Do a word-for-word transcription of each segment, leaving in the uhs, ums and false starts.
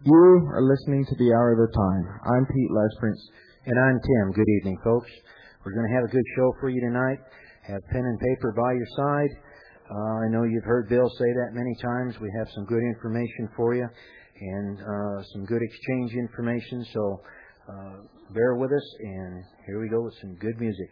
You are listening to The Hour of the Time. I'm Pete Lesprince. And I'm Tim. Good evening, folks. We're going to have a good show for you tonight. Have pen and paper by your side. Uh, I know you've heard Bill say that many times. We have some good information for you and uh, some good exchange information. So uh, bear with us, and here we go with some good music.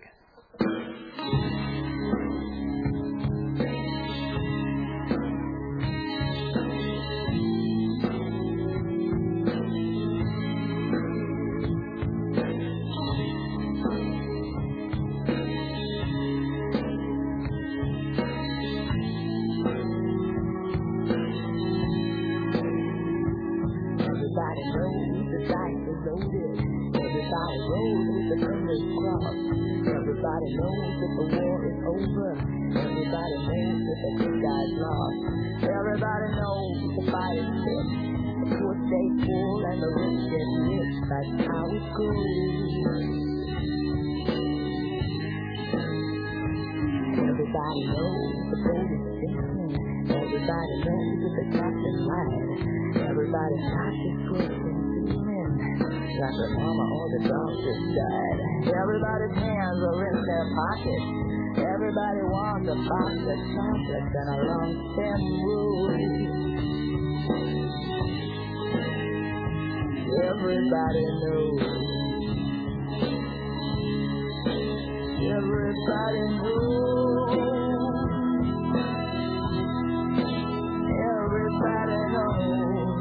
Everybody's hands are in their pockets. Everybody wants a box of chocolates and a long stem rose. Everybody knows. Everybody knows. Everybody knows.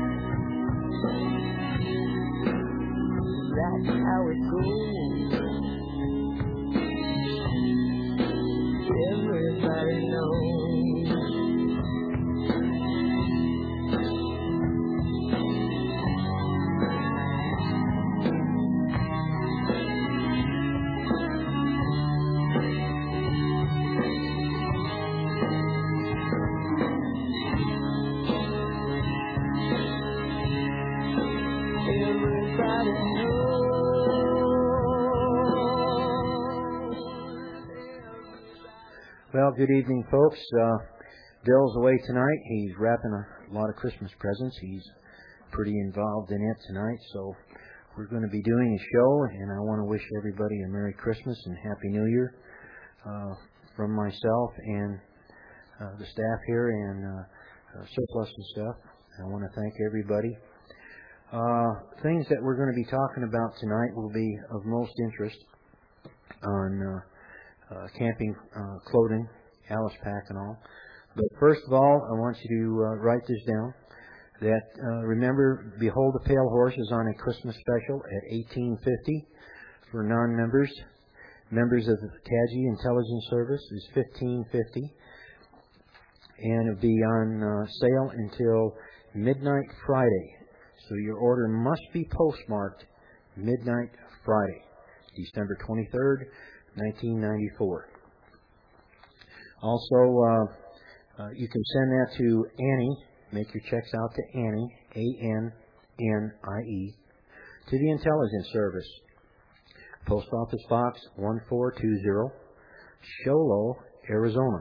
That's how it goes. Everybody knows. Everybody knows. Well, good evening, folks. Uh, Bill's away tonight. He's wrapping a lot of Christmas presents. He's pretty involved in it tonight, so we're going to be doing a show, and I want to wish everybody a Merry Christmas and Happy New Year uh, from myself and uh, the staff here and uh, uh, Surplus and stuff. I want to thank everybody. Uh, things that we're going to be talking about tonight will be of most interest on uh, Uh, camping uh, clothing, Alice Pack and all. But first of all, I want you to uh, write this down. That uh, remember, Behold the Pale Horse is on a Christmas special at eighteen fifty for non-members. Members of the C A G I Intelligence Service is fifteen fifty, and it'll be on uh, sale until midnight Friday. So your order must be postmarked midnight Friday, December twenty-third. nineteen ninety-four. Also, uh, uh, you can send that to Annie. Make your checks out to Annie, A N N I E, to the Intelligence Service. Post Office Box one four two zero, Show Low, Arizona,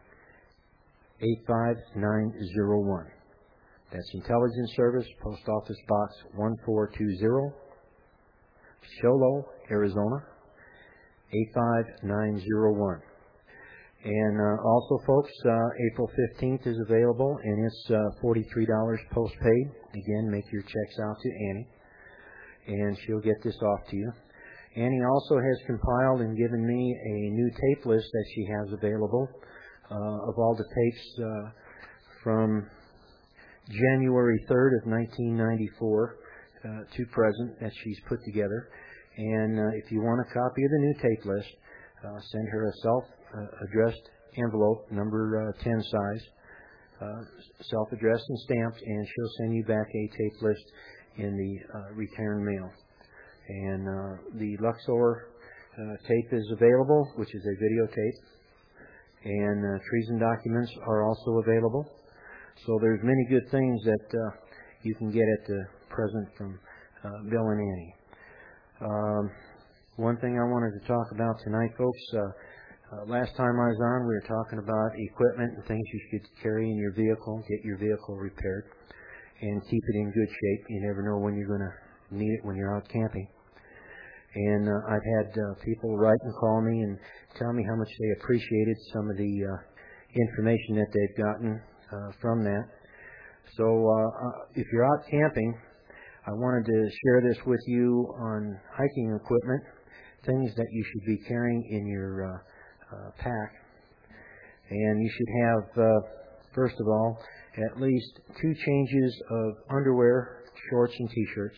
eight five nine zero one. That's Intelligence Service, Post Office Box one four two zero, Show Low, Arizona, eight five nine zero one. And uh, also, folks, uh, April fifteenth is available, and it's uh, forty-three dollars postpaid. Again, make your checks out to Annie, and she'll get this off to you. Annie also has compiled and given me a new tape list that she has available uh, of all the tapes uh, from January third of nineteen ninety-four uh, to present that she's put together. And uh, if you want a copy of the new tape list, uh, send her a self-addressed uh, envelope, number uh, ten size, uh, self-addressed and stamped, and she'll send you back a tape list in the uh, return mail. And uh, the Luxor uh, tape is available, which is a videotape, and uh, treason documents are also available. So there's many good things that uh, you can get at the present from uh, Bill and Annie. Um, one thing I wanted to talk about tonight, folks, uh, uh, last time I was on, we were talking about equipment and things you should carry in your vehicle, get your vehicle repaired. and keep it in good shape. You never know when you're going to need it when you're out camping. And uh, I've had uh, people write and call me and tell me how much they appreciated some of the uh, information that they've gotten uh, from that. So uh, uh, if you're out camping, I wanted to share this with you on hiking equipment, things that you should be carrying in your uh, uh, pack. And you should have, uh, first of all, at least two changes of underwear, shorts, and T-shirts,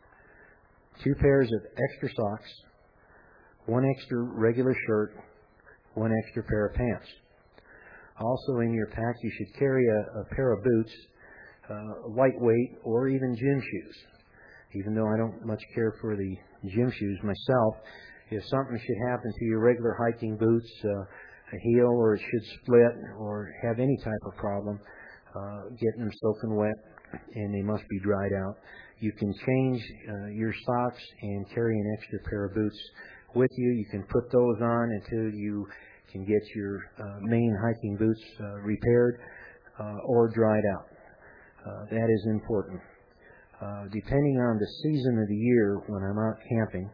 two pairs of extra socks, one extra regular shirt, one extra pair of pants. Also in your pack, you should carry a, a pair of boots, uh, lightweight, or even gym shoes. Even though I don't much care for the gym shoes myself, if something should happen to your regular hiking boots, uh, a heel, or it should split, or have any type of problem, uh, getting them soaking wet, and they must be dried out, you can change uh, your socks and carry an extra pair of boots with you. You can put those on until you can get your uh, main hiking boots uh, repaired uh, or dried out. Uh, that is important. Uh, depending on the season of the year when I'm out camping,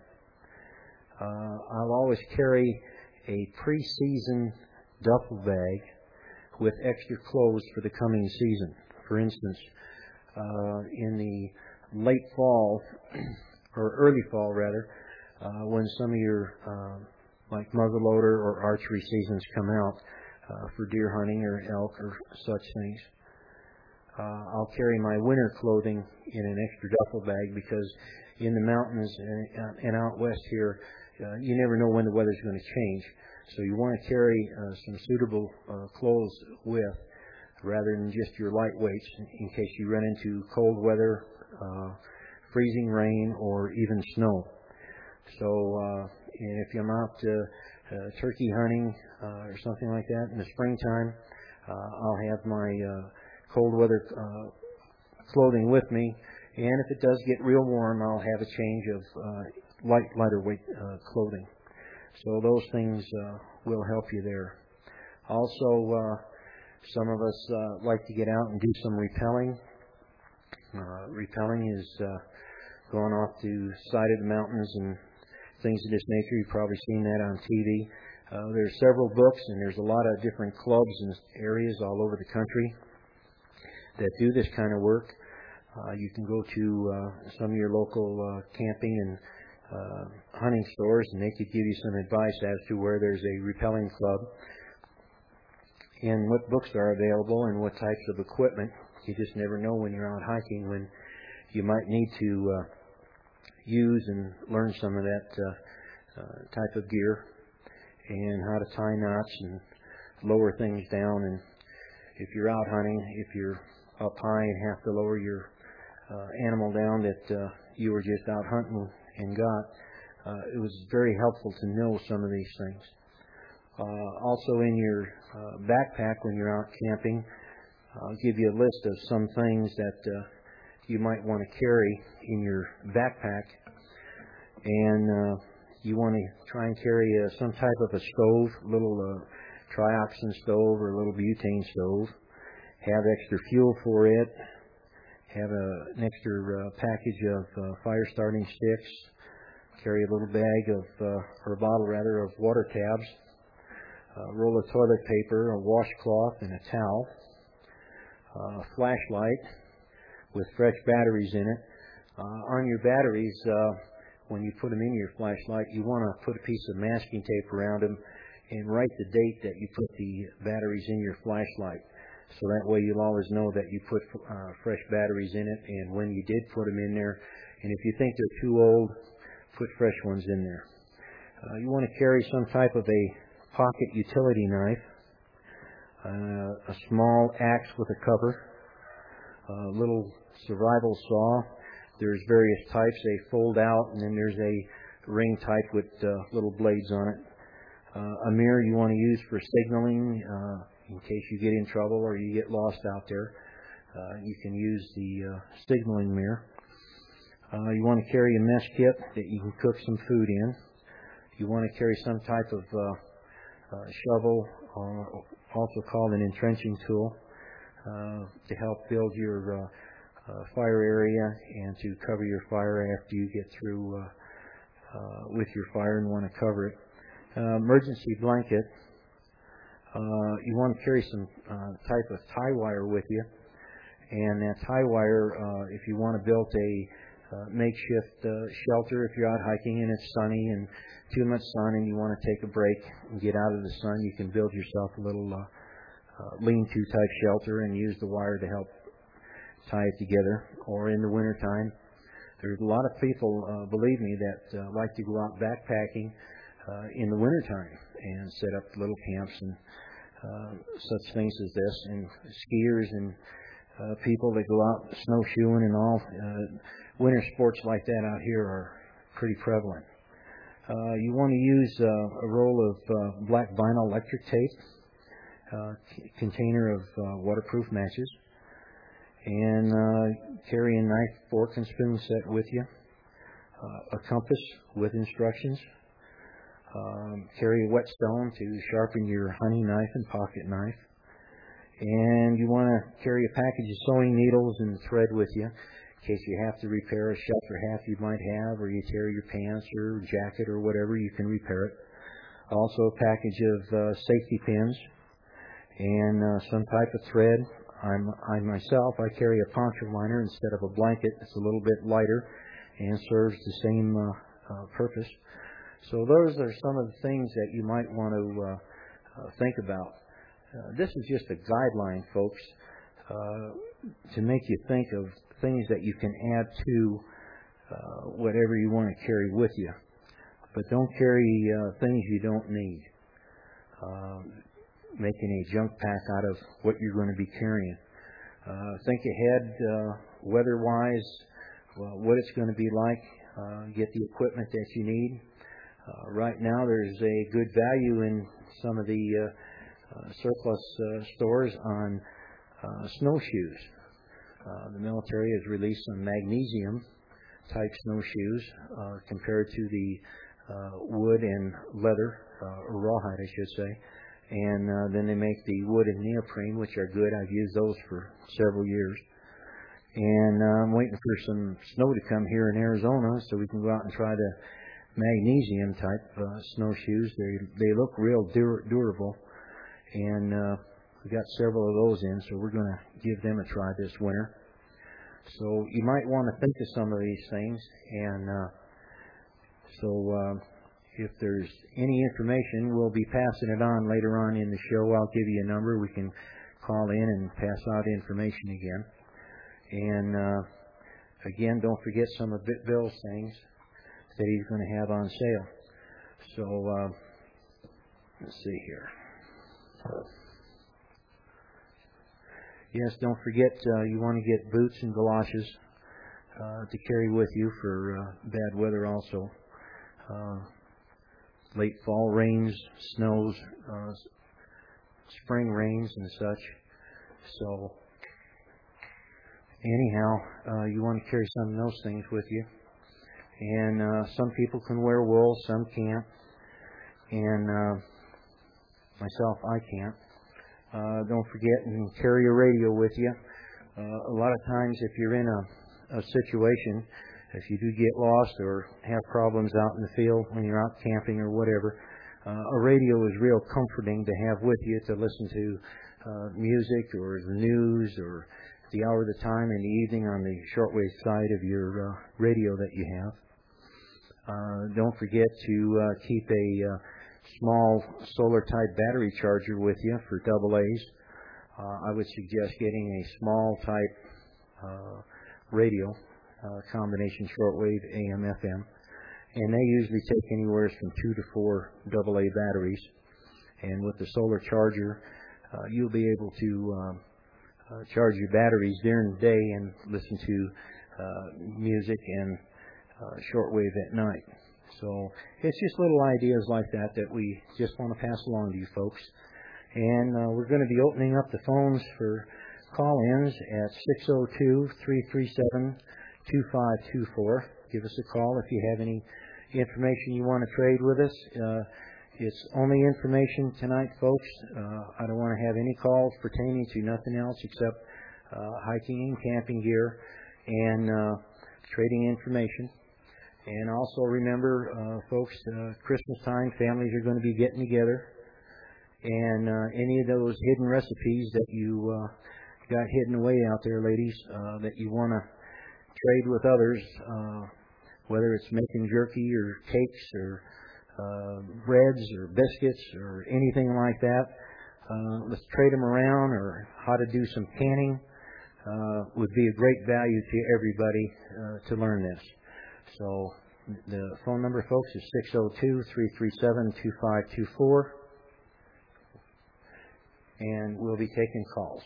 uh, I'll always carry a pre-season duffel bag with extra clothes for the coming season. For instance, uh, in the late fall, or early fall rather, uh, when some of your uh, like muzzleloader or archery seasons come out uh, for deer hunting or elk or such things, uh, I'll carry my winter clothing in an extra duffel bag, because in the mountains and, and out west here, uh, you never know when the weather's going to change. So you want to carry uh, some suitable uh, clothes with, rather than just your lightweights, in case you run into cold weather, uh, freezing rain, or even snow. So uh, and if I'm out uh, uh, turkey hunting uh, or something like that in the springtime, uh, I'll have my uh, cold weather uh, clothing with me. And if it does get real warm, I'll have a change of uh, light, lighter weight uh, clothing. So those things uh, will help you there. Also, uh, some of us uh, like to get out and do some rappelling. Uh, rappelling is uh, going off to the side of the mountains and things of this nature. You've probably seen that on T V. Uh, there's several books, and there's a lot of different clubs and areas all over the country that do this kind of work. Uh, you can go to uh, some of your local uh, camping and uh, hunting stores, and they could give you some advice as to where there's a rappelling club and what books are available and what types of equipment. You just never know when you're out hiking when you might need to uh, use and learn some of that uh, uh, type of gear, and how to tie knots and lower things down. And if you're out hunting, if you're up high and have to lower your uh, animal down that uh, you were just out hunting and got, uh, it was very helpful to know some of these things. Uh, also in your uh, backpack when you're out camping, I'll give you a list of some things that uh, you might want to carry in your backpack. And uh, you want to try and carry uh, some type of a stove, a little uh, trioxin stove or a little butane stove. Have extra fuel for it. Have a, an extra uh, package of uh, fire starting sticks. Carry a little bag of, uh, or a bottle rather, of water tabs. A roll of toilet paper, a washcloth, and a towel. Uh, a flashlight with fresh batteries in it. Uh, on your batteries, uh, when you put them in your flashlight, you want to put a piece of masking tape around them and write the date that you put the batteries in your flashlight. So that way you'll always know that you put uh, fresh batteries in it, and when you did put them in there. And if you think they're too old, put fresh ones in there. Uh, you want to carry some type of a pocket utility knife, uh, a small axe with a cover, a little survival saw. There's various types. They fold out, and then there's a ring type with uh, little blades on it. Uh, a mirror you want to use for signaling uh, in case you get in trouble or you get lost out there. Uh, you can use the uh, signaling mirror. Uh, you want to carry a mess kit that you can cook some food in. You want to carry some type of uh, uh, shovel, or also called an entrenching tool, uh, to help build your uh, uh, fire area and to cover your fire after you get through uh, uh, with your fire and want to cover it. Uh, emergency blanket. Uh, you want to carry some uh, type of tie wire with you, and that tie wire, uh, if you want to build a uh, makeshift uh, shelter, if you're out hiking and it's sunny and too much sun and you want to take a break and get out of the sun, you can build yourself a little uh, uh, lean-to type shelter and use the wire to help tie it together. Or in the wintertime, there's a lot of people, uh, believe me, that uh, like to go out backpacking uh, in the wintertime and set up little camps and uh, such things as this. And skiers and uh, people that go out snowshoeing and all, uh, winter sports like that out here are pretty prevalent. Uh, you want to use uh, a roll of uh, black vinyl electric tape, uh, c- container of uh, waterproof matches, and uh, carry a knife, fork, and spoon set with you, uh, a compass with instructions. Um, carry a whetstone to sharpen your hunting knife and pocket knife. And you want to carry a package of sewing needles and thread with you in case you have to repair a shelter hat you might have, or you tear your pants or jacket or whatever, you can repair it. Also a package of uh, safety pins and uh, some type of thread. I'm, I myself, I carry a poncho liner instead of a blanket. It's a little bit lighter and serves the same uh, uh, purpose. So those are some of the things that you might want to uh, uh, think about. Uh, this is just a guideline, folks, uh, to make you think of things that you can add to uh, whatever you want to carry with you. But don't carry uh, things you don't need. Uh, making a junk pack out of what you're going to be carrying. Uh, think ahead uh, weather-wise, well, what it's going to be like. Uh, get the equipment that you need. Uh, right now, there's a good value in some of the uh, uh, surplus uh, stores on uh, snowshoes. Uh, the military has released some magnesium-type snowshoes uh, compared to the uh, wood and leather, uh, or rawhide, I should say. And uh, then they make the wood and neoprene, which are good. I've used those for several years. And uh, I'm waiting for some snow to come here in Arizona so we can go out and try the magnesium type uh, snowshoes. They they look real dur- durable, and uh, we got several of those in, so we're going to give them a try this winter. So you might want to think of some of these things, and uh, so uh, if there's any information, we'll be passing it on later on in the show. I'll give you a number. We can call in and pass out information again. And uh, again, don't forget some of Bill's things that he's going to have on sale. So, uh, let's see here. Yes, don't forget uh, you want to get boots and galoshes uh, to carry with you for uh, bad weather also. Uh, late fall rains, snows, uh, spring rains and such. So, anyhow, uh, you want to carry some of those things with you. And uh, some people can wear wool, some can't. And uh, myself, I can't. Uh, don't forget and carry a radio with you. Uh, a lot of times if you're in a, a situation, if you do get lost or have problems out in the field when you're out camping or whatever, uh, a radio is real comforting to have with you to listen to uh, music or the news or the hour of the time in the evening on the shortwave side of your uh, radio that you have. Uh, don't forget to uh, keep a uh, small solar-type battery charger with you for double A's. Uh, I would suggest getting a small-type uh, radio, uh, combination shortwave A M F M, and they usually take anywhere from two to four double A batteries. And with the solar charger, uh, you'll be able to um, uh, charge your batteries during the day and listen to uh, music and uh, shortwave at night. So it's just little ideas like that that we just want to pass along to you folks. And uh, we're going to be opening up the phones for call-ins at six oh two, three three seven, two five two four. Give us a call if you have any information you want to trade with us. Uh, it's only information tonight, folks. Uh, I don't want to have any calls pertaining to nothing else except uh, hiking and camping gear, and uh, trading information. And also remember, uh, folks, uh, Christmas time, families are going to be getting together. And uh, any of those hidden recipes that you uh, got hidden away out there, ladies, uh, that you want to trade with others, uh, whether it's making jerky or cakes or uh, breads or biscuits or anything like that, uh, let's trade them around, or how to do some canning uh, would be a great value to everybody uh, to learn this. So the phone number, folks, is six oh two, three three seven, two five two four. And we'll be taking calls.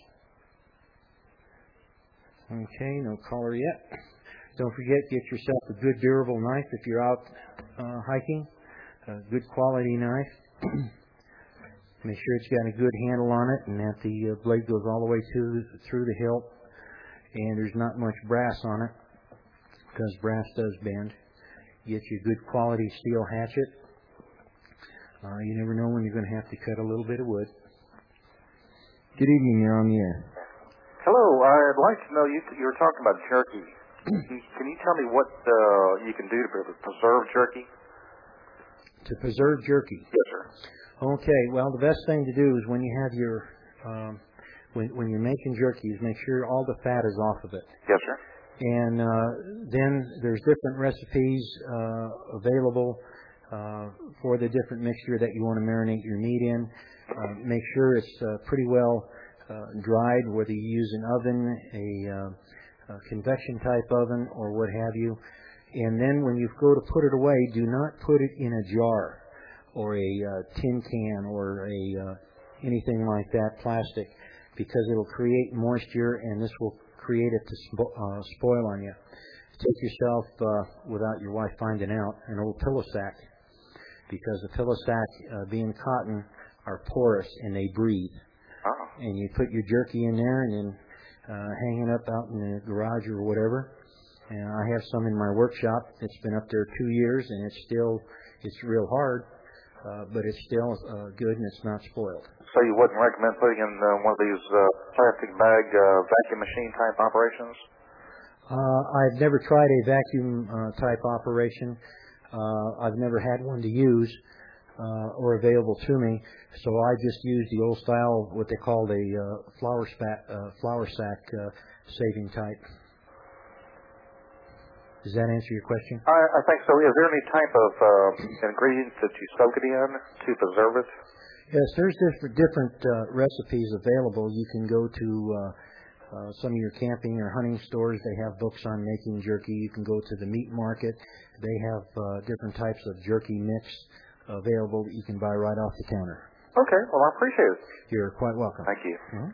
Okay, no caller yet. Don't forget, get yourself a good durable knife if you're out uh, hiking. A good quality knife. Make sure it's got a good handle on it and that the uh, blade goes all the way through, through the hilt. And there's not much brass on it, because brass does bend. Get you a good quality steel hatchet. Uh, you never know when you're going to have to cut a little bit of wood. Good evening, you're on the air. Hello, I'd like to know, you, you were talking about jerky. Can you tell me what uh, you can do to preserve jerky? To preserve jerky? Yes, sir. Okay, well, the best thing to do is when you have your, um, when, when you're making jerky, is make sure all the fat is off of it. Yes, sir. And uh, then there's different recipes uh, available uh, for the different mixture that you want to marinate your meat in. Uh, make sure it's uh, pretty well uh, dried, whether you use an oven, a, uh, a convection type oven, or what have you. And then when you go to put it away, do not put it in a jar or a uh, tin can or a uh, anything like that, plastic, because it'll create moisture and this will create it to spo- uh, spoil on you. Take yourself, uh, without your wife finding out, an old pillow sack, because the pillow sack, uh, being cotton, are porous and they breathe. Oh. And you put your jerky in there and then uh, hang it up out in the garage or whatever. And I have some in my workshop. It's been up there two years and it's still, it's real hard, uh, but it's still uh, good and it's not spoiled. So you wouldn't recommend putting in uh, one of these uh, plastic bag uh, vacuum machine type operations? Uh, I've never tried a vacuum uh, type operation. Uh, I've never had one to use. Uh, or available to me, so I just use the old style, what they call the uh, flour, spat, uh, flour sack uh, saving type. Does that answer your question? I, I think so. Is there any type of uh, ingredients that you soak it in to preserve it? Yes, there's different, different uh, recipes available. You can go to uh, uh, some of your camping or hunting stores. They have books on making jerky. You can go to the meat market. They have uh, different types of jerky mix available that you can buy right off the counter. Okay, well, I appreciate it. You're quite welcome. Thank you. Mm-hmm.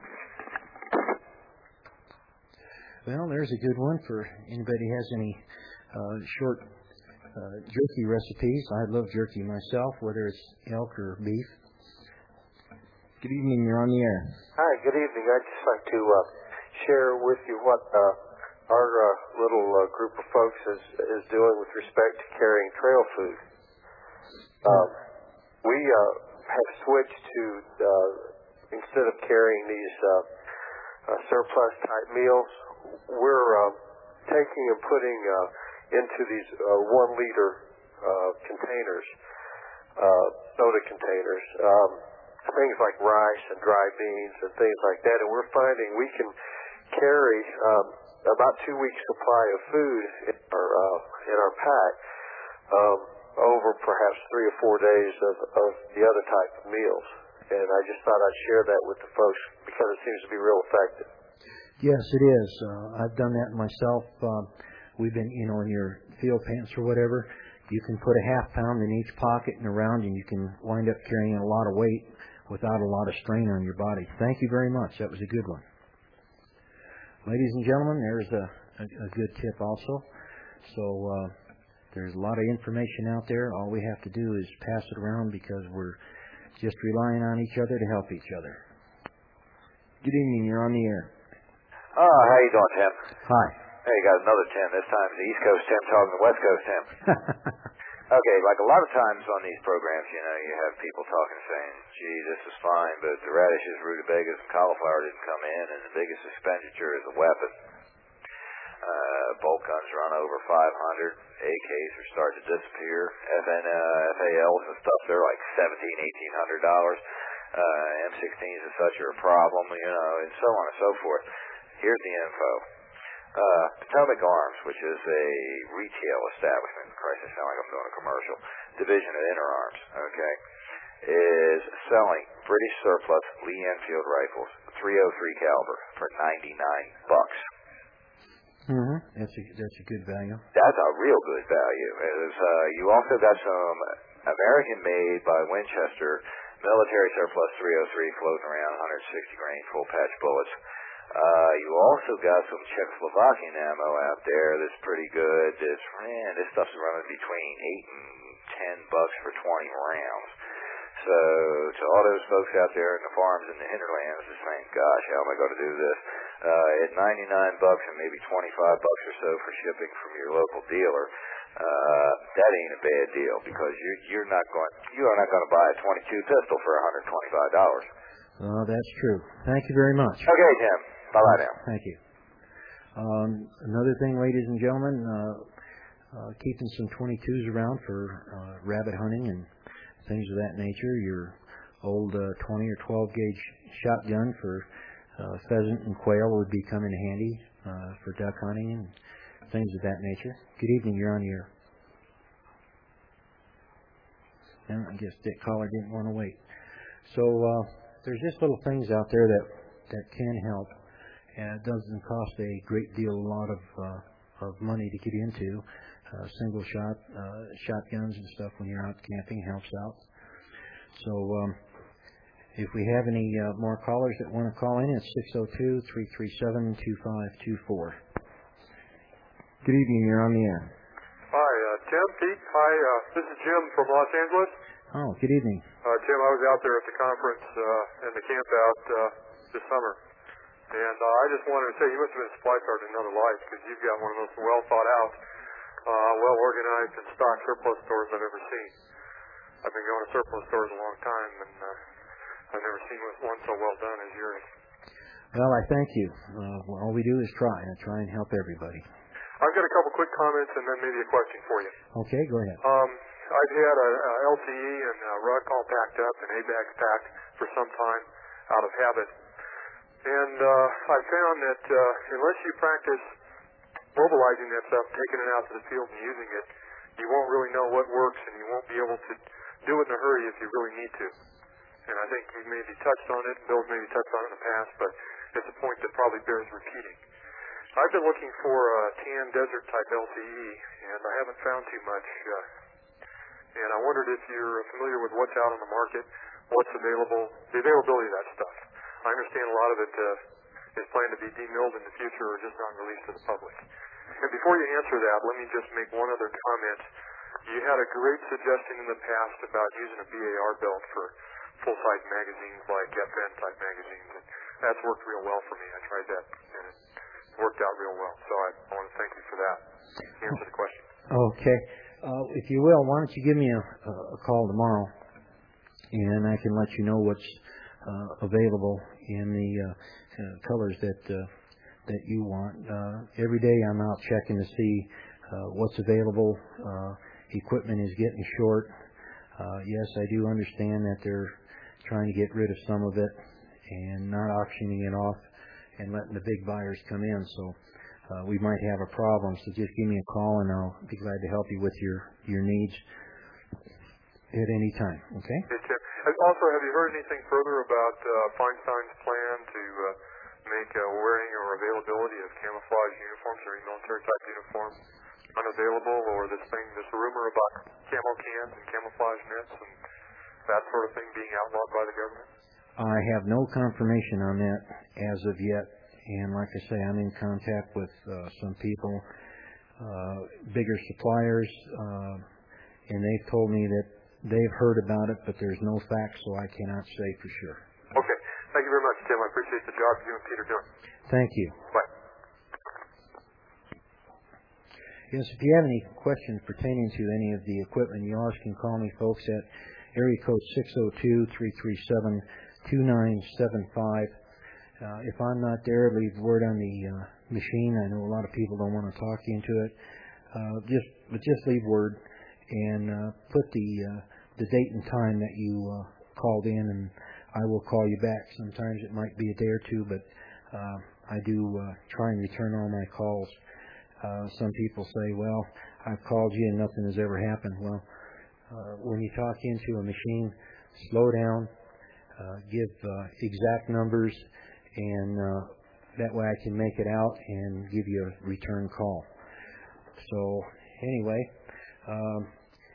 Well, there's a good one for anybody who has any uh, short uh, jerky recipes. I love jerky myself, whether it's elk or beef. Good evening, you're on the air. Hi, good evening. I'd just like to uh, share with you what uh, our uh, little uh, group of folks is, is doing with respect to carrying trail food. Um, we uh, have switched to, uh, instead of carrying these uh, uh, surplus-type meals, we're uh, taking and putting uh, into these uh, one-liter uh, containers, uh, soda containers, um, things like rice and dry beans and things like that. And we're finding we can carry um, about two weeks' supply of food in our, uh, in our pack. Um, over perhaps three or four days of, of the other type of meals. And I just thought I'd share that with the folks because it seems to be real effective. Yes, it is. Uh, I've done that myself. Um, we've been, you know, in your field pants or whatever, you can put a half pound in each pocket and around, and you can wind up carrying a lot of weight without a lot of strain on your body. Thank you very much. That was a good one. Ladies and gentlemen, there's a, a, a good tip also. So, uh, there's a lot of information out there. All we have to do is pass it around because we're just relying on each other to help each other. Good evening, you're on the air. Oh, how you doing, Tim? Hi. Hey, you got another Tim. This time the East Coast Tim talking to the West Coast Tim. Okay, like a lot of times on these programs, you know, you have people talking saying, gee, this is fine, but the radishes, rutabagas, and cauliflower didn't come in, and the biggest expenditure is a weapon. Uh, bolt guns run over five hundred. A Ks are starting to disappear. F N, uh, F A Ls and stuff, they're like seventeen, eighteen hundred dollars. Uh, M sixteens and such are a problem, you know, and so on and so forth. Here's the info. Uh, Potomac Arms, which is a retail establishment, Christ, I sound like I'm doing a commercial, division of Inter Arms, okay, is selling British surplus Lee Enfield rifles, three oh three caliber, for ninety-nine bucks. Mm-hmm. That's a that's a good value. That's a real good value. Is, uh, you also got some American-made by Winchester military surplus three oh three floating around, one hundred sixty grain full patch bullets. Uh, you also got some Czechoslovakian ammo out there that's pretty good. This man, this stuff's running between eight and ten bucks for twenty rounds. So to all those folks out there in the farms in the hinterlands that's saying, gosh, how am I going to do this? Uh, at ninety-nine bucks and maybe twenty-five bucks or so for shipping from your local dealer, uh, that ain't a bad deal because you're, you're not going, you are not going to buy a twenty-two pistol for one hundred twenty-five dollars. Oh, that's true. Thank you very much. Okay, Tim. Bye-bye now. Thank you. Um, another thing, ladies and gentlemen, uh, uh, keeping some twenty-twos around for uh, rabbit hunting and things of that nature. Your old uh, twenty or twelve gauge shotgun for uh, pheasant and quail would be coming handy uh, for duck hunting and things of that nature. Good evening. You're on the air. And I guess Dick Collar didn't want to wait. So uh, there's just little things out there that, that can help. And it doesn't cost a great deal, a lot of uh, of money to get into. Uh, single shot uh, shotguns and stuff when you're out camping helps out. So um, if we have any uh, more callers that want to call in, it's six oh two, three three seven, two five two four. Good evening. You're on the air. Hi, uh, Tim, Pete. Hi, uh, this is Jim from Los Angeles. Oh, good evening. Uh, Tim, I was out there at the conference uh, in the camp out uh, this summer. And uh, I just wanted to say you must have been a supply sergeant in another life because you've got one of those well thought out, uh, well organized and stocked surplus stores I've ever seen. I've been going to surplus stores a long time, and uh, I've never seen one so well done as yours. Well, I thank you. Uh, all we do is try and try and help everybody. I've got a couple quick comments and then maybe a question for you. Okay, go ahead. Um, I've had a, a L T E and a rug all packed up and A-bags packed for some time out of habit. And uh, I found that uh, unless you practice mobilizing that stuff, taking it out to the field and using it, you won't really know what works, and you won't be able to do it in a hurry if you really need to. And I think you maybe touched on it, Bill's maybe touched on it in the past, but it's a point that probably bears repeating. I've been looking for a tan desert type L T E, and I haven't found too much. Uh, and I wondered if you're familiar with what's out on the market, what's available, the availability of that stuff. I understand a lot of it uh, is planned to be demilled in the future or just not released to the public. And before you answer that, let me just make one other comment. You had a great suggestion in the past about using a B A R belt for full-size magazines like F N type magazines. And that's worked real well for me. I tried that, and it worked out real well. So I, I want to thank you for that. Answer the question. Okay. Uh, if you will, why don't you give me a, a call tomorrow, and I can let you know what's uh, available in the uh, uh, colors that uh, that you want. Uh, every day I'm out checking to see uh, what's available. Uh, equipment is getting short. Uh, yes, I do understand that they're trying to get rid of some of it and not auctioning it off and letting the big buyers come in. So uh, we might have a problem. So just give me a call and I'll be glad to help you with your, your needs at any time. Okay? Hey, Tim. Also, have you heard anything further about uh, Feinstein's plan to uh, make uh, wearing or availability of camouflage uniforms or military-type uniforms unavailable, or this thing, this rumor about camo cans and camouflage nets and that sort of thing being outlawed by the government? I have no confirmation on that as of yet, and like I say, I'm in contact with uh, some people, uh, bigger suppliers, uh, and they've told me that they've heard about it, but there's no facts, so I cannot say for sure. Okay. Thank you very much, Tim. I appreciate the job you and Pete are doing. Thank you. Bye. Yes, if you have any questions pertaining to any of the equipment, you always can call me, folks, at area code six oh two, three three seven, two nine seven five. Uh, if I'm not there, leave word on the uh, machine. I know a lot of people don't want to talk you into it. Uh, just, but just leave word and uh, put the uh, the date and time that you uh, called in, and I will call you back. Sometimes it might be a day or two, but uh, I do uh, try and return all my calls. Uh, some people say, well, I've called you and nothing has ever happened. Well, uh, when you talk into a machine, slow down, uh, give uh, exact numbers, and uh, that way I can make it out and give you a return call. So, anyway, um,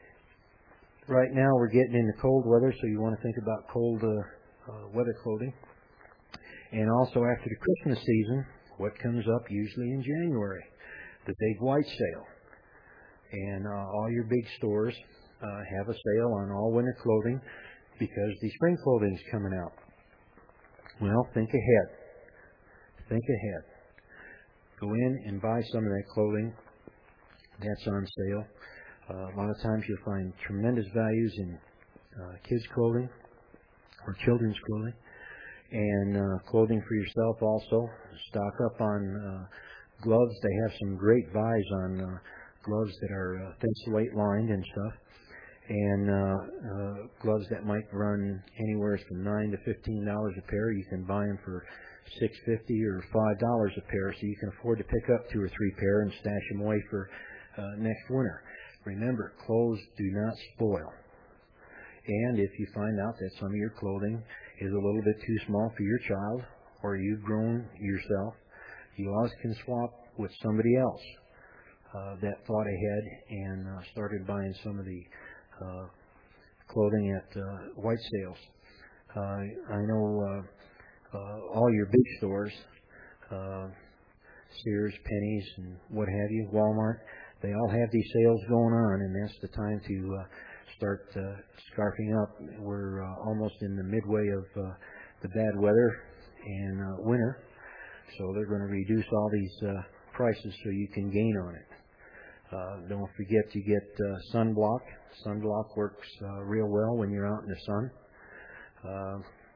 right now we're getting into cold weather, so you want to think about cold uh, uh, weather clothing. And also after the Christmas season, what comes up usually in January? The big white sale. And uh, all your big stores uh, have a sale on all winter clothing because the spring clothing is coming out. Well, think ahead. Think ahead. Go in and buy some of that clothing that's on sale. Uh, a lot of times you'll find tremendous values in uh, kids' clothing or children's clothing, and uh, clothing for yourself also. Stock up on uh, gloves. They have some great buys on uh, gloves that are uh, thinsulate lined and stuff, and uh, uh, gloves that might run anywhere from nine to fifteen dollars a pair. You can buy them for six fifty or five dollars a pair, so you can afford to pick up two or three pair and stash them away for uh, next winter. Remember, clothes do not spoil. And if you find out that some of your clothing is a little bit too small for your child, or you've grown yourself, you always can swap with somebody else uh, that thought ahead and uh, started buying some of the uh, clothing at uh, white sales. Uh, I know uh, uh, all your big stores, uh, Sears, Penny's, and what have you, Walmart, they all have these sales going on, and that's the time to uh, start uh, scarfing up. We're uh, almost in the midway of uh, the bad weather and uh, winter, so they're going to reduce all these uh, prices so you can gain on it. Uh, don't forget to get uh, sunblock. Sunblock works uh, real well when you're out in the sun. Uh,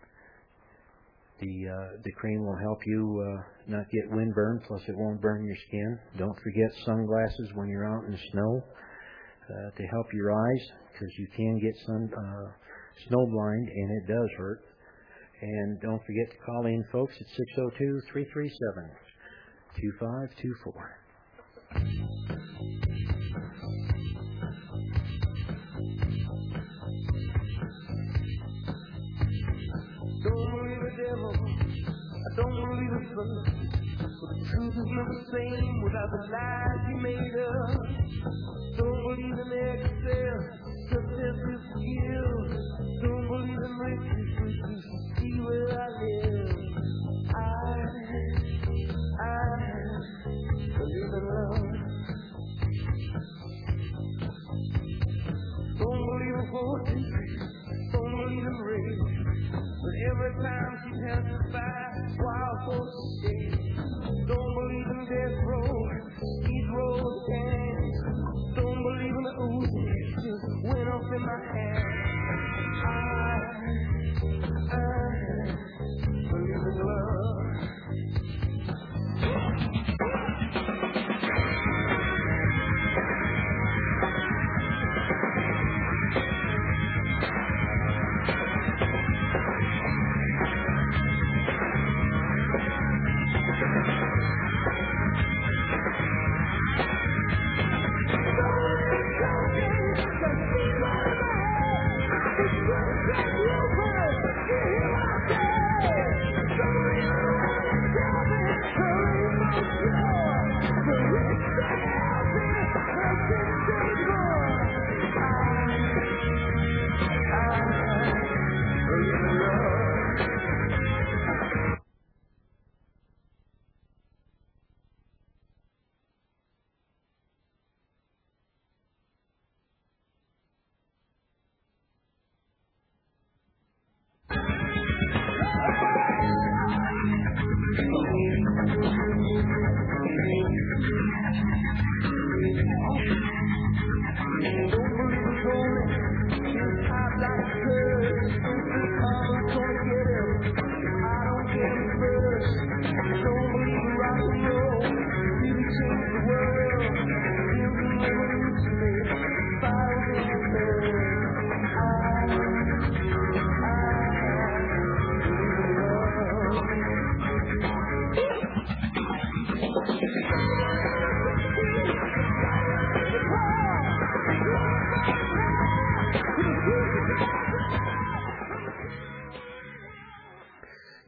the uh, the cream will help you uh, not get windburn, plus it won't burn your skin. Don't forget sunglasses when you're out in the snow uh, to help your eyes, because you can get sun uh, snow blind, and it does hurt. And don't forget to call in, folks, at six oh two, three three seven, two five two four. Don't believe the devil, I don't believe the sun. For the truth is never the same without the lies you made up. Don't believe in excess, success is skill. Don't believe in riches, riches, see where I live. I, I believe in love. Don't believe in fortune, don't believe in race. But every time she passes by, wild folks say, don't believe in death row, these roads gangs. Don't believe in the Uzi, just went off in my hand. I, I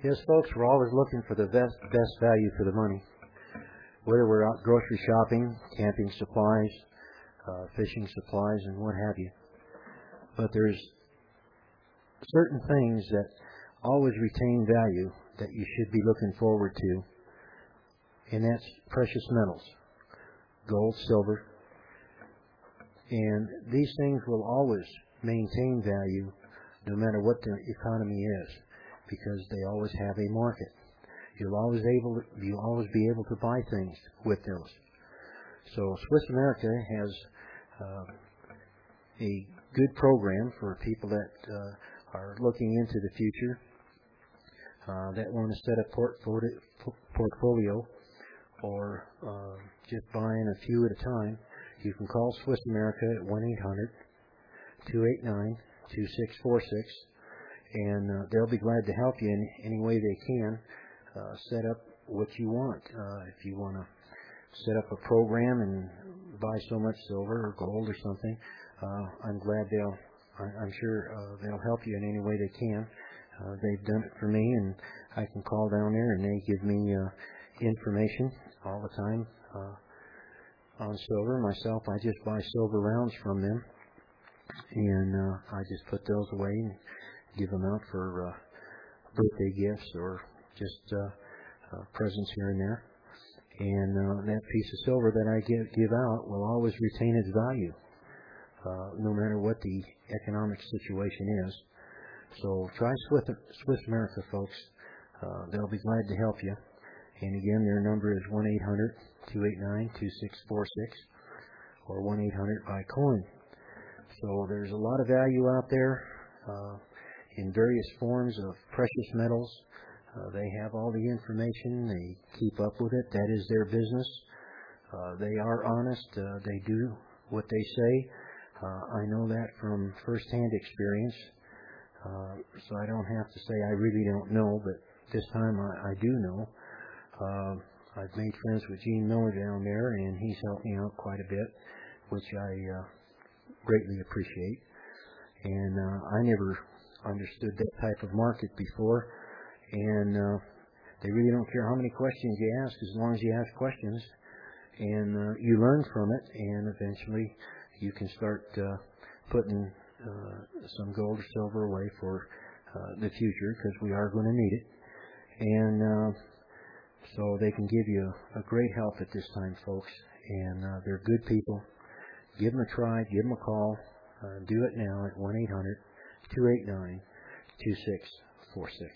Yes, folks, we're always looking for the best, best value for the money. Whether we're out grocery shopping, camping supplies, uh, fishing supplies, and what have you. But there's certain things that always retain value that you should be looking forward to, and that's precious metals, gold, silver. And these things will always maintain value no matter what the economy is, because they always have a market. You'll always able to, you'll always be able to buy things with those. So Swiss America has uh, a good program for people that uh, are looking into the future, uh, that want to set a portfolio, portfolio or uh, just buying a few at a time. You can call Swiss America at one eight hundred, two eight nine, two six four six, and uh, they'll be glad to help you in any way they can. Uh, set up what you want. Uh, if you want to set up a program and buy so much silver or gold or something, uh, I'm glad they'll, I'm sure uh, they'll help you in any way they can. Uh, they've done it for me, and I can call down there and they give me uh, information all the time uh, on silver. Myself, I just buy silver rounds from them, and uh, I just put those away and give them out for uh, birthday gifts or just uh, uh, presents here and there. And uh, that piece of silver that I give, give out will always retain its value, uh, no matter what the economic situation is. So try Swiss, Swiss America, folks. Uh, they'll be glad to help you. And again, their number is one eight hundred, two eight nine, two six four six or one eight hundred buy coin. So there's a lot of value out there uh, in various forms of precious metals. Uh, they have all the information. They keep up with it. That is their business. Uh, they are honest. Uh, they do what they say. Uh, I know that from firsthand experience. Uh, so I don't have to say I really don't know, but this time I, I do know. Uh, I've made friends with Gene Miller down there, and he's helped me out quite a bit, which I uh, greatly appreciate. And uh, I never understood that type of market before. And uh, they really don't care how many questions you ask, as long as you ask questions, and uh, you learn from it, and eventually you can start uh, putting uh, some gold or silver away for uh, the future, because we are going to need it. And uh, so they can give you a great help at this time, folks, and uh, they're good people. Give them a try, give them a call. Uh, do it now at one eight hundred, two eight nine, two six four six.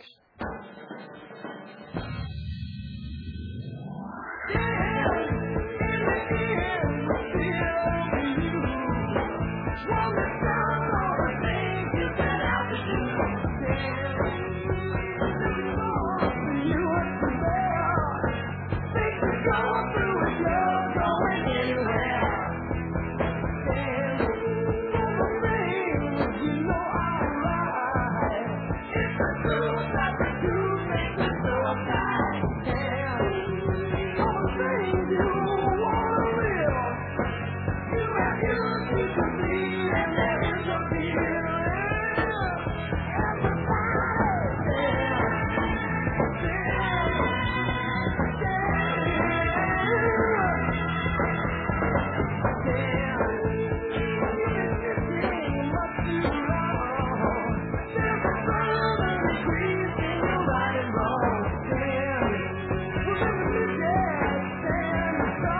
Remember the day, stand aside.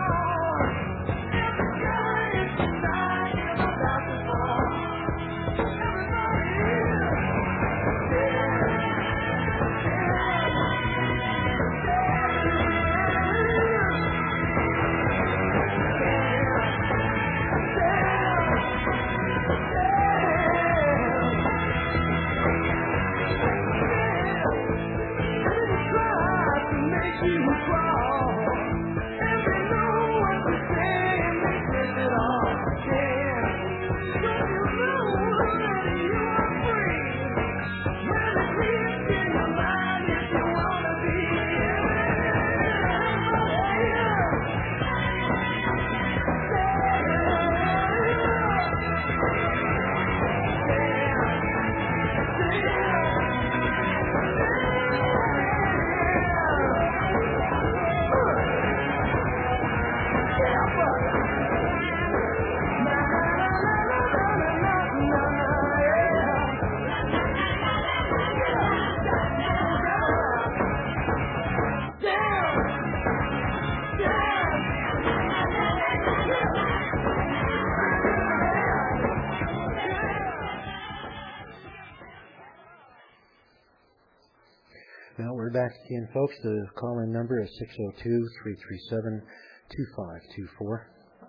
Well, we're back again, folks. The call-in number is six oh two, three three seven, two five two four.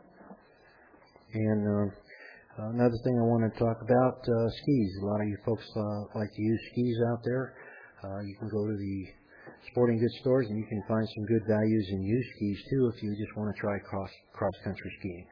And uh, another thing I want to talk about, uh, skis. A lot of you folks uh, like to use skis out there. Uh, you can go to the sporting goods stores and you can find some good values in used skis, too, if you just want to try cross, cross-country skiing.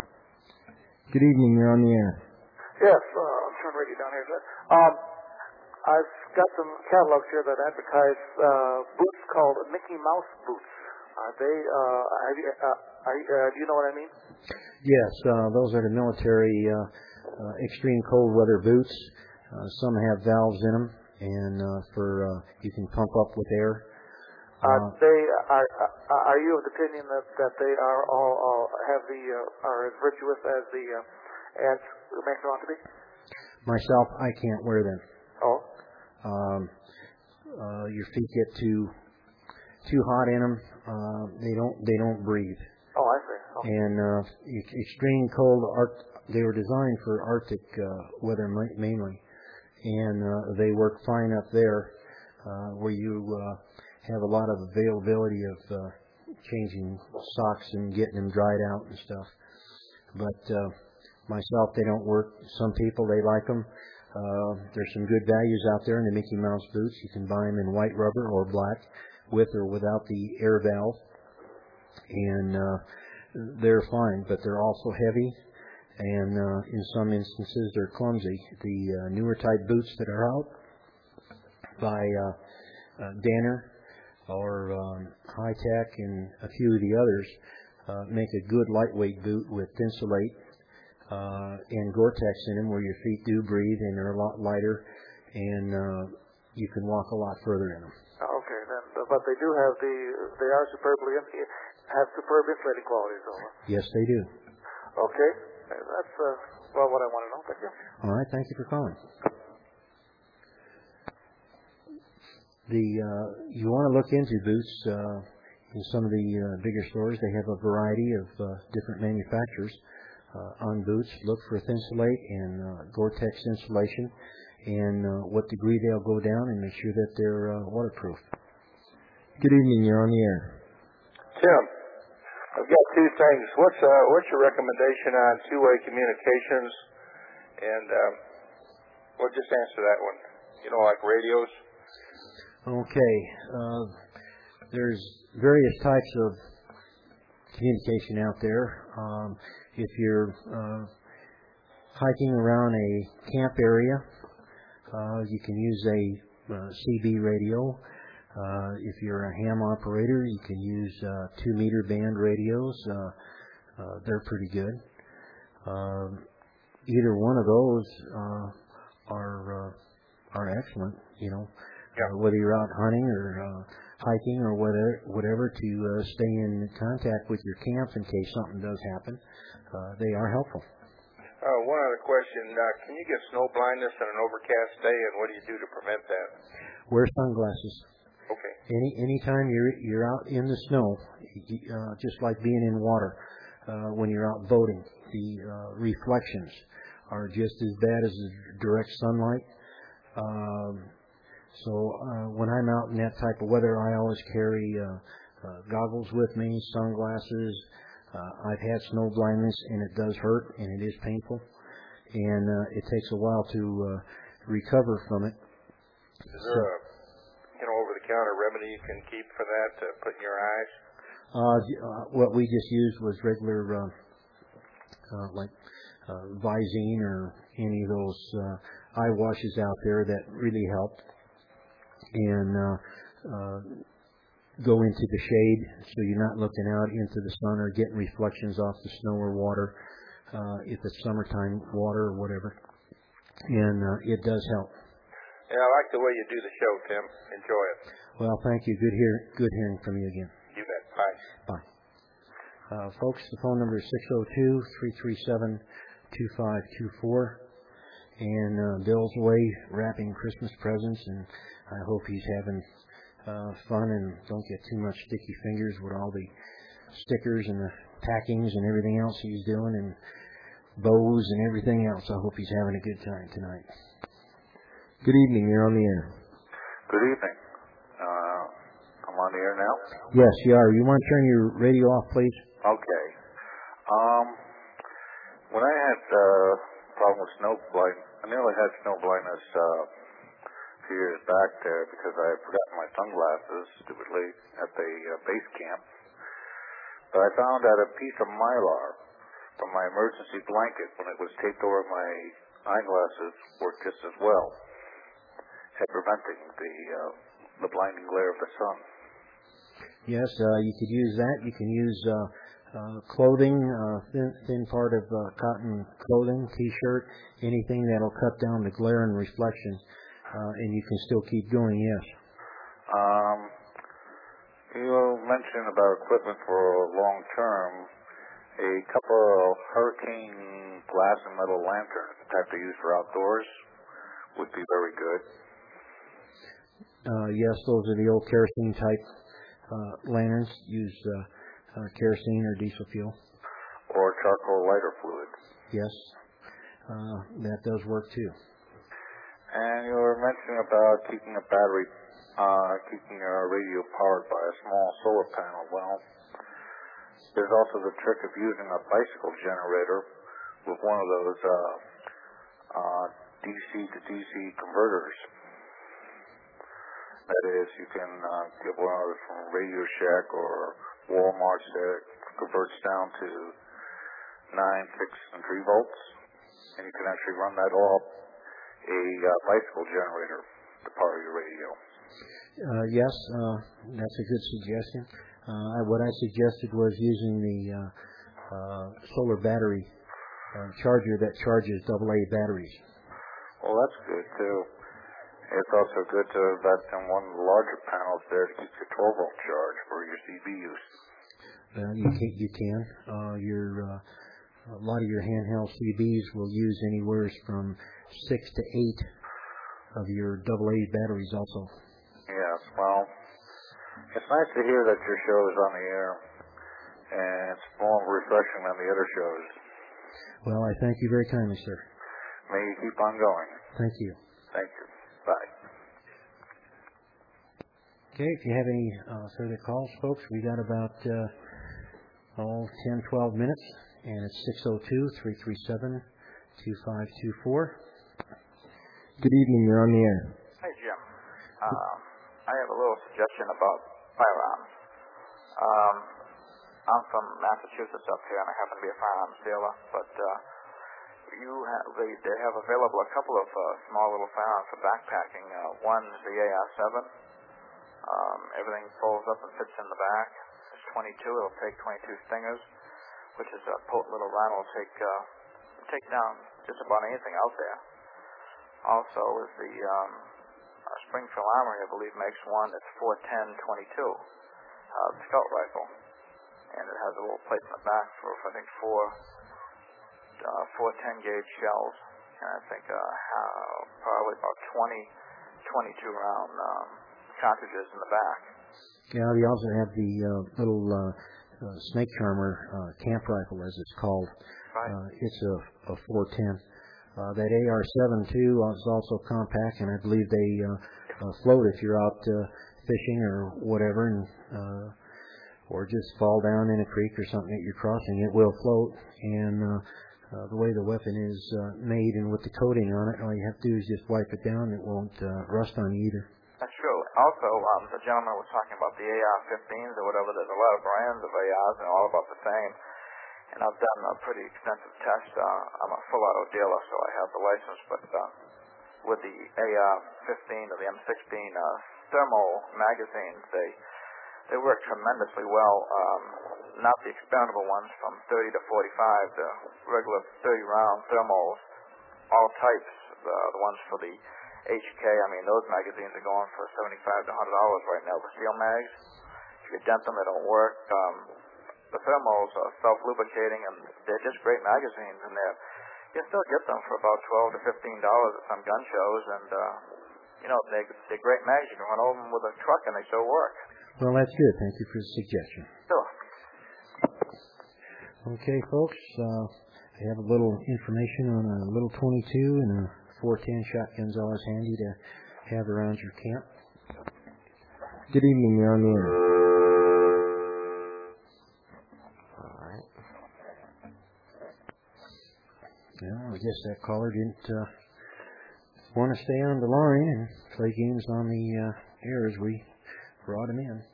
Good evening. You're on the air. Yes, uh, I'm turning radio down here. Um, I've got some catalogs here that advertise uh, boots called Mickey Mouse boots. Are they? Uh, are you, uh, are you, uh, do you know what I mean? Yes, uh, those are the military uh, uh, extreme cold weather boots. Uh, some have valves in them, and uh, for uh, you can pump up with air. Uh, uh, they are. Uh, are you of the opinion that, that they are all, all have the uh, are as virtuous as the uh, ads make them out to be? Myself, I can't wear them. Oh. Um, uh, your feet get too too hot in them. Uh, they don't they don't breathe. Oh, I see. Oh. And uh, extreme cold. Art, they were designed for Arctic uh, weather mainly, and uh, they work fine up there, uh, where you uh, have a lot of availability of uh, changing socks and getting them dried out and stuff. But uh, myself, they don't work. Some people, they like them. Uh, there's some good values out there in the Mickey Mouse boots. You can buy them in white rubber or black, with or without the air valve, and uh, they're fine. But they're also heavy, and uh, in some instances they're clumsy. The uh, newer type boots that are out by uh, uh, Danner or um, High Tech and a few of the others uh, make a good lightweight boot with Thinsulate Uh, and Gore-Tex in them, where your feet do breathe, and they're a lot lighter, and uh, you can walk a lot further in them. Okay, then, but they do have the, they are superbly, have superb insulating qualities, though. Yes, they do. Okay, that's uh, well what I want to know. Thank you. All right, thank you for calling. The uh, you want to look into boots uh, in some of the uh, bigger stores. They have a variety of uh, different manufacturers. Uh, on boots, look for Thinsulate and uh, Gore-Tex insulation, and uh, what degree they'll go down, and make sure that they're uh, waterproof. Good evening. You're on the air. Tim, I've got two things. What's uh, what's your recommendation on two-way communications? And um, well, just answer that one. You know, like radios. Okay. Uh, there's various types of communication out there. Um, If you're uh, hiking around a camp area, uh, you can use a uh, C B radio. Uh, if you're a ham operator, you can use uh, two meter band radios. Uh, uh, they're pretty good. Uh, either one of those uh, are uh, are excellent. You know, yeah. uh, whether you're out hunting or uh, hiking or whatever, whatever to uh, stay in contact with your camp in case something does happen. Uh, they are helpful. Uh, one other question. Uh, can you get snow blindness on an overcast day, and what do you do to prevent that? Wear sunglasses. Okay. Any anytime you're you're out in the snow, uh, just like being in water, uh, when you're out boating, the uh, reflections are just as bad as the direct sunlight. Um, so uh, when I'm out in that type of weather, I always carry uh, uh, goggles with me, sunglasses. Uh, I've had snow blindness, and it does hurt, and it is painful, and uh, it takes a while to uh, recover from it. Is there a, you know, over-the-counter remedy you can keep for that to put in your eyes? Uh, uh, what we just used was regular, uh, uh, like uh, Visine or any of those uh, eye washes out there that really helped, and uh, uh, go into the shade so you're not looking out into the sun or getting reflections off the snow or water, uh, if it's summertime water or whatever. And uh, it does help. Yeah, I like the way you do the show, Tim. Enjoy it. Well, thank you. Good hear, good hearing from you again. You bet. Bye. Bye. Uh, folks, the phone number is six oh two, three three seven, two five two four. And uh, Bill's away wrapping Christmas presents, and I hope he's having uh, fun and don't get too much sticky fingers with all the stickers and the packings and everything else he's doing, and bows and everything else. I hope he's having a good time tonight. Good evening. You're on the air. Good evening. Uh, I'm on the air now? Yes, you are. You want to turn your radio off, please? Okay. Um, when I had uh, problem with snow blind, I nearly had snow blindness uh, a few years back there because I had forgotten my sunglasses stupidly at the uh, base camp. But I found that a piece of Mylar from my emergency blanket, when it was taped over my eyeglasses, worked just as well at preventing the uh, the blinding glare of the sun. Yes, uh, you could use that. You can use uh, uh, clothing, uh, thin, thin part of uh, cotton clothing, T-shirt, anything that'll cut down the glare and reflection, uh, and you can still keep going, yes. Um, you mentioned about equipment for long term. A couple of hurricane glass and metal lanterns, the type they use for outdoors, would be very good. Uh, yes, those are the old kerosene type uh, lanterns. Use uh, uh, kerosene or diesel fuel. Or charcoal lighter fluid. Yes, uh, that does work too. And you were mentioning about keeping a battery, uh, keeping your radio powered by a small solar panel. Well, there's also the trick of using a bicycle generator with one of those uh, uh, D C to D C converters. That is, you can uh, get one of those from Radio Shack or Walmart that converts down to nine, six, and three volts, and you can actually run that off a uh, bicycle generator to power your radio. Uh, yes, uh, that's a good suggestion. Uh, what I suggested was using the uh, uh, solar battery uh, charger that charges double A batteries. Well, that's good too. It's also good to invest in one of the larger panels there to keep your twelve volt charge for your C B use. Uh, you can. You can. Uh, your uh, a lot of your handheld C Bs will use anywhere from six to eight of your double A batteries also. Yes. Well, it's nice to hear that your show is on the air, and it's more refreshing than the other shows. Well, I thank you very kindly, sir. May you keep on going. Thank you. Thank you. Bye. Okay, if you have any uh, further calls, folks, we got about uh, oh, ten, twelve minutes, and it's six oh two, three three seven, two five two four. Good evening, you're on the air. Hey, Jim. Uh, I have a little suggestion about firearms. Um, I'm from Massachusetts up here, and I happen to be a firearms dealer, but uh, you have, they, they have available a couple of uh, small little firearms for backpacking. Uh, one is the A R seven. Um, everything folds up and fits in the back. It's twenty-two. It'll take twenty-two stingers, which is a potent little rifle. It'll take, uh, take down just about anything out there. Also is the um, uh, Springfield Armory, I believe, makes one that's four ten twenty-two, uh, scout rifle. And it has a little plate in the back for, I think, four, uh, four ten gauge shells. And I think uh, how, probably about twenty, twenty-two round um, cartridges in the back. Yeah, they also have the uh, little uh, uh, snake charmer uh, camp rifle, as it's called. Right. Uh, it's a, a four ten. Uh, that A R seven, too, is also compact, and I believe they uh, uh, float if you're out uh, fishing or whatever, and uh, or just fall down in a creek or something that you're crossing. It will float, and uh, uh, the way the weapon is uh, made and with the coating on it, all you have to do is just wipe it down. It won't uh, rust on you either. That's true. Also, um, the gentleman was talking about the A R fifteens or whatever. There's a lot of brands of A Rs and all about the same. And I've done a pretty extensive test. Uh, I'm a full auto dealer, so I have the license. But uh, with the A R fifteen or the M sixteen uh, thermal magazines, they they work tremendously well. Um, not the expendable ones from thirty to forty-five, the regular thirty round thermals, all types. Uh, the ones for the H K, I mean, those magazines are going for seventy-five to one hundred dollars right now. The steel mags, if you dent them, they don't work. Um, the thermals are self-lubricating, and they're just great magazines, and they're you still get them for about twelve to fifteen dollars at some gun shows, and uh, you know they they're great mags. You can run over them with a truck, and they still work. Well, that's good. Thank you for the suggestion. Sure. Okay, folks. Uh, I have a little information on a little twenty-two and a four ten shotgun's always handy to have around your camp. Good evening, you're on the air. All right. Well, I guess that caller didn't uh, want to stay on the line and play games on the uh, air as we brought him in.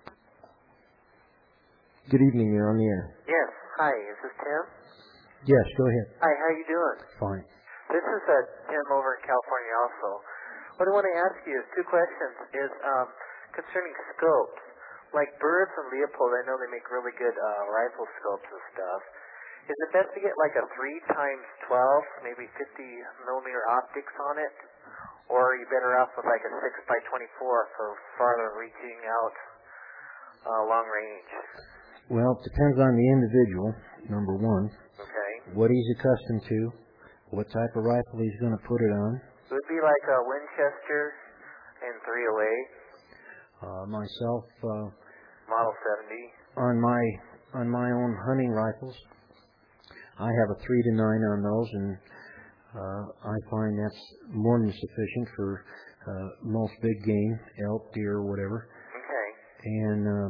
Good evening, you're on the air. Yes. Hi, is this Tim? Yes, go ahead. Hi, how you doing? Fine. This is uh, Tim over in California also. What I want to ask you is two questions. Is um, concerning scopes. Like Burris and Leopold, I know they make really good uh, rifle scopes and stuff. Is it best to get like a three times twelve, maybe fifty millimeter optics on it? Or are you better off with like a six by twenty-four for farther reaching out uh, long range? Well, it depends on the individual, number one. Okay. What he's accustomed to, what type of rifle he's going to put it on. It would be like a Winchester and three oh eight. Uh, myself, uh, Model seventy. On my on my own hunting rifles, I have a three to nine on those, and uh, I find that's more than sufficient for uh, most big game, elk, deer, whatever. Okay. And uh,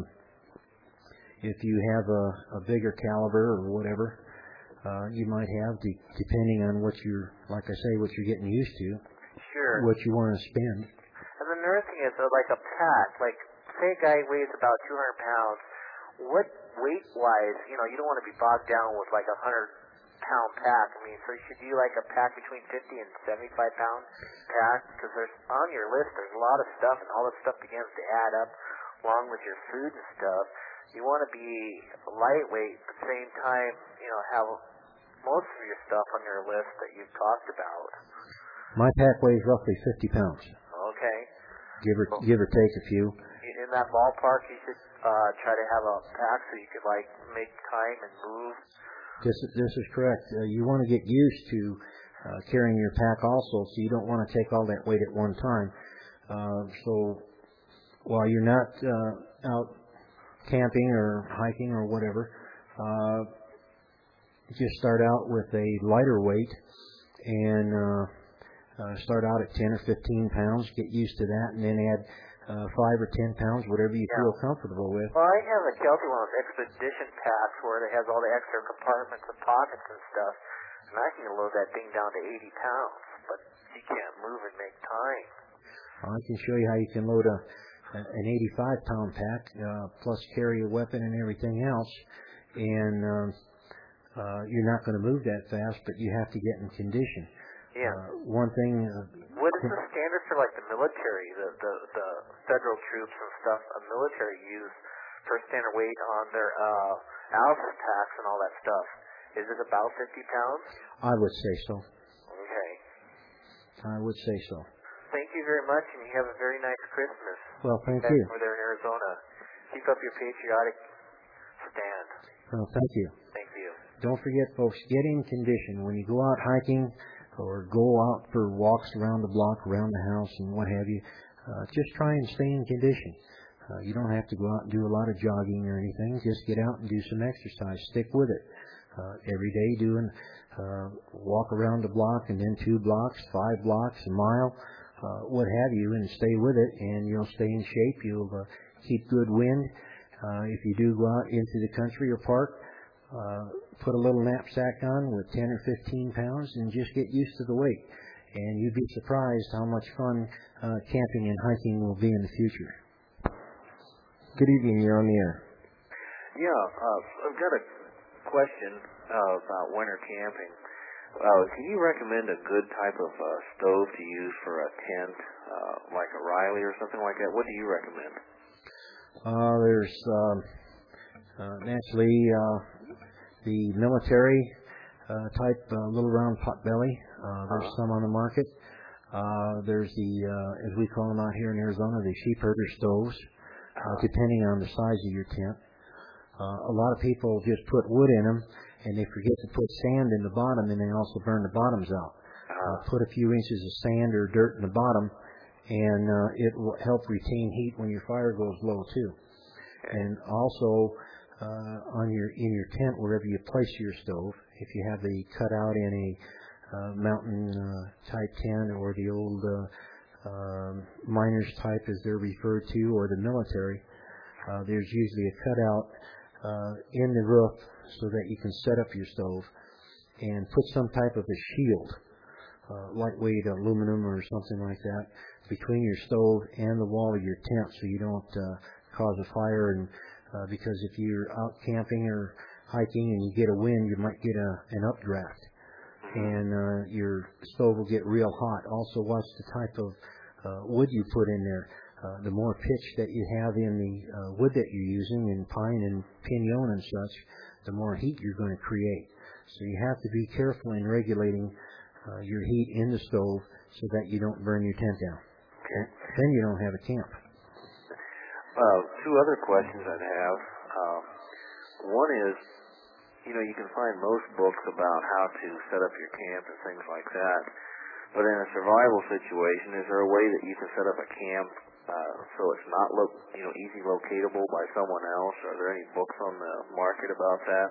if you have a, a bigger caliber or whatever, uh, you might have, de- depending on what you're, like I say, what you're getting used to. Sure. What you want to spend. And then another thing is, uh, like a pack, like say a guy weighs about two hundred pounds, what weight-wise, you know, you don't want to be bogged down with like a one hundred pound pack. I mean, so should you like a pack between fifty and seventy-five pound pack? Because there's, on your list, there's a lot of stuff, and all this stuff begins to add up along with your food and stuff. You want to be lightweight, at the same time, you know, have most of your stuff on your list that you've talked about. My pack weighs roughly fifty pounds. Okay. Give or give or take a few. In that ballpark, you should uh, try to have a pack so you could like make time and move. This is this is correct. Uh, you want to get used to uh, carrying your pack also, so you don't want to take all that weight at one time. Uh, so while you're not uh, out camping or hiking or whatever, uh, just start out with a lighter weight and. Uh, Uh, start out at ten or fifteen pounds, get used to that, and then add uh, five or ten pounds, whatever you yeah. feel comfortable with. Well, I have a Kelty one of expedition packs where it has all the extra compartments and pockets and stuff, and I can load that thing down to eighty pounds, but you can't move and make time. Well, I can show you how you can load a, a an eighty-five pound pack, uh, plus carry a weapon and everything else, and um, uh, you're not going to move that fast, but you have to get in condition. Yeah. Uh, one thing. Uh, what is the standard for like the military, the, the the federal troops and stuff? A military use for standard weight on their uh, Alice's packs and all that stuff. Is it about fifty pounds? I would say so. Okay. I would say so. Thank you very much, and you have a very nice Christmas. Well, thank Back you. over there in Arizona. Keep up your patriotic stand. Well, thank you. Thank you. Don't forget, folks, get in condition when you go out hiking. Or go out for walks around the block, around the house, and what have you. Uh, just try and stay in condition. Uh, you don't have to go out and do a lot of jogging or anything. Just get out and do some exercise. Stick with it. Uh, every day doing uh, walk around the block and then two blocks, five blocks, a mile, uh, what have you, and stay with it, and you'll stay in shape. You'll uh, keep good wind. Uh, if you do go out into the country or park, Uh, put a little knapsack on with ten or fifteen pounds and just get used to the weight. And you'd be surprised how much fun uh, camping and hiking will be in the future. Good evening, you're on the air. Yeah, uh, I've got a question uh, about winter camping. Uh, can you recommend a good type of uh, stove to use for a tent, uh, like a Riley or something like that? What do you recommend? Uh, there's um, uh, naturally uh, the military uh, type uh, little round pot belly. Uh, there's uh-huh. some on the market. Uh, there's the, uh, as we call them out here in Arizona, the sheep herder stoves, uh, depending on the size of your tent. Uh, a lot of people just put wood in them, and they forget to put sand in the bottom, and they also burn the bottoms out. Uh, put a few inches of sand or dirt in the bottom, and uh, it will help retain heat when your fire goes low too. And also uh, on your in your tent, wherever you place your stove, if you have the cutout in a uh, mountain uh, type tent or the old uh, uh, miners type as they're referred to, or the military, uh, there's usually a cutout uh, in the roof so that you can set up your stove and put some type of a shield, uh, lightweight aluminum or something like that, between your stove and the wall of your tent so you don't uh, cause a fire. And uh, because if you're out camping or hiking and you get a wind, you might get a, an updraft, and uh, your stove will get real hot. Also, watch the type of uh, wood you put in there. Uh, the more pitch that you have in the uh, wood that you're using, in pine and pinon and such, the more heat you're going to create. So you have to be careful in regulating uh, your heat in the stove so that you don't burn your tent down. Okay. Then you don't have a camp. Uh, two other questions I'd have. Um, one is, you know, you can find most books about how to set up your camp and things like that. But in a survival situation, is there a way that you can set up a camp uh, so it's not, lo- you know, easy locatable by someone else? Are there any books on the market about that?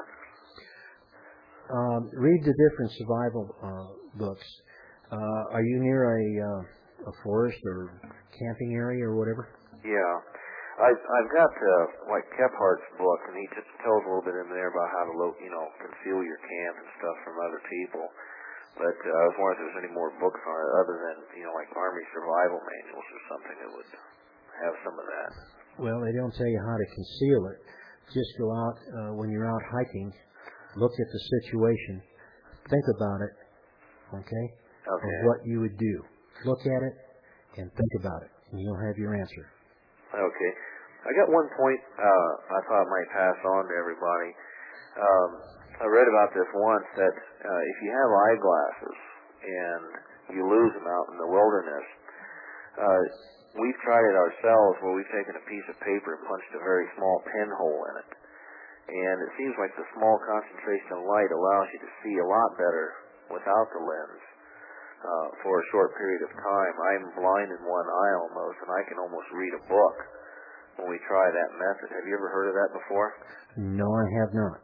Um, read the different survival uh, books. Uh, are you near a uh, a forest or camping area or whatever? Yeah. I've, I've got, uh, like, Kephardt's book, and he just tells a little bit in there about how to, lo- you know, conceal your camp and stuff from other people. But uh, I was wondering if there's any more books on it other than, you know, like Army survival manuals or something that would have some of that. Well, they don't tell you how to conceal it. Just go out uh, when you're out hiking, look at the situation, think about it, okay, Okay. of what you would do. Look at it and think about it, and you'll have your answer. Okay. I got one point uh, I thought might pass on to everybody. Um, I read about this once, that uh, if you have eyeglasses and you lose them out in the wilderness, uh, we've tried it ourselves where we've taken a piece of paper and punched a very small pinhole in it. And it seems like the small concentration of light allows you to see a lot better without the lens uh, for a short period of time. I'm blind in one eye almost, and I can almost read a book when we try that method. Have you ever heard of that before? No, I have not.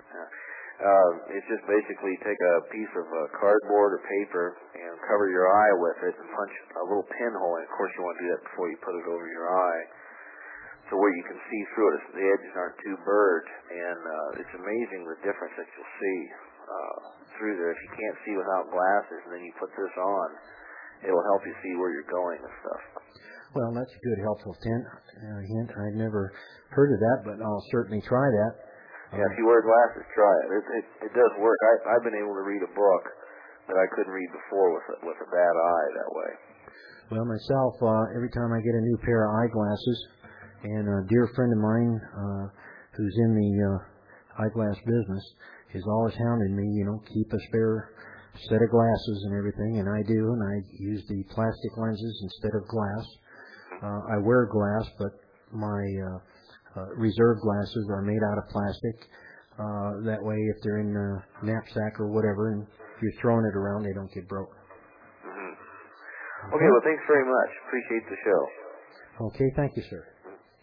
Uh, it's just basically take a piece of uh, cardboard or paper and cover your eye with it and punch a little pinhole in. Of course, you want to do that before you put it over your eye, so where you can see through it. The edges aren't too burred, and uh, it's amazing the difference that you'll see uh, through there. If you can't see without glasses, and then you put this on, it'll help you see where you're going and stuff. Well, that's a good, helpful hint. Uh, hint. I've never heard of that, but I'll certainly try that. Yeah, if you wear glasses, try it. It, it, it does work. I, I've been able to read a book that I couldn't read before with a, with a bad eye that way. Well, myself, uh, every time I get a new pair of eyeglasses, and a dear friend of mine uh, who's in the uh, eyeglass business is always hounding me, you know, keep a spare set of glasses and everything, and I do, and I use the plastic lenses instead of glass. Uh, I wear glass, but my uh, uh, reserve glasses are made out of plastic. Uh, that way, if they're in a knapsack or whatever, and if you're throwing it around, they don't get broke. Mm-hmm. Okay, well, thanks very much. Appreciate the show. Okay, thank you, sir.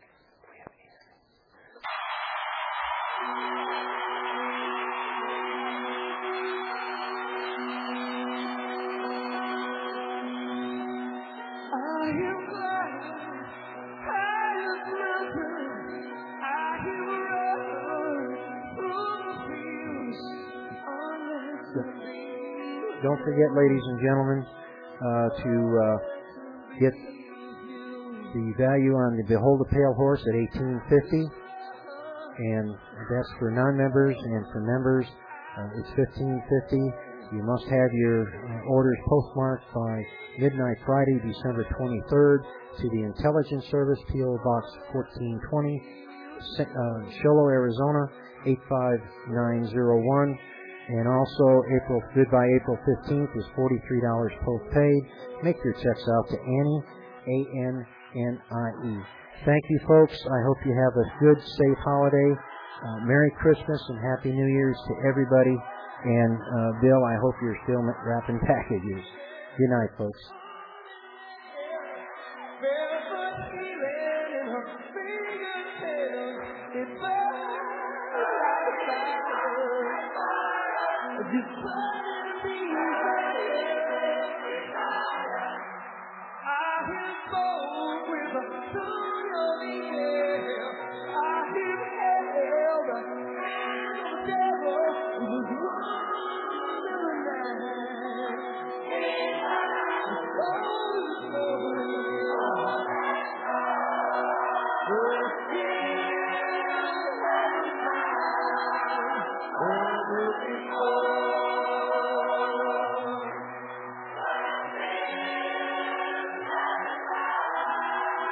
Don't forget, ladies and gentlemen, uh, to uh, get the value on the Behold a Pale Horse at eighteen fifty, and that's for non-members, and for members, uh, it's fifteen fifty. You must have your uh, orders postmarked by midnight Friday, December twenty-third, to the Intelligence Service, P O Box fourteen twenty, uh, Sholo, Arizona eight five nine zero one. And also, April goodbye April fifteenth is forty-three dollars post-paid. Make your checks out to Annie, A N N I E. Thank you, folks. I hope you have a good, safe holiday. Uh, Merry Christmas and Happy New Year's to everybody. And, uh, Bill, I hope you're still wrapping packages. Good night, folks.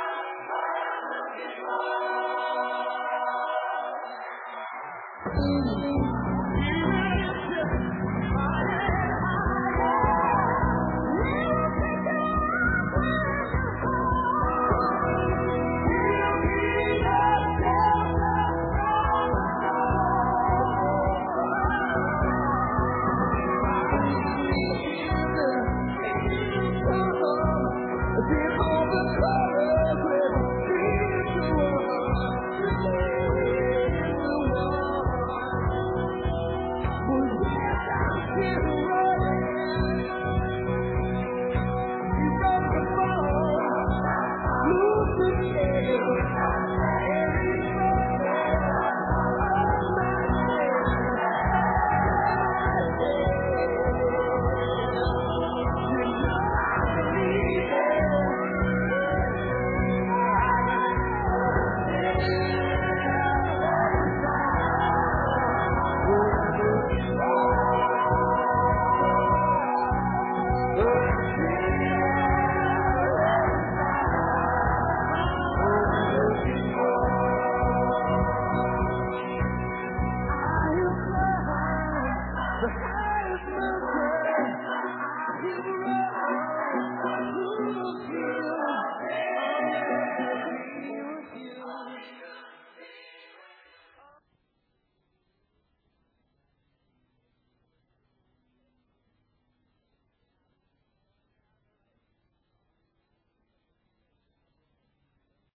Thank you.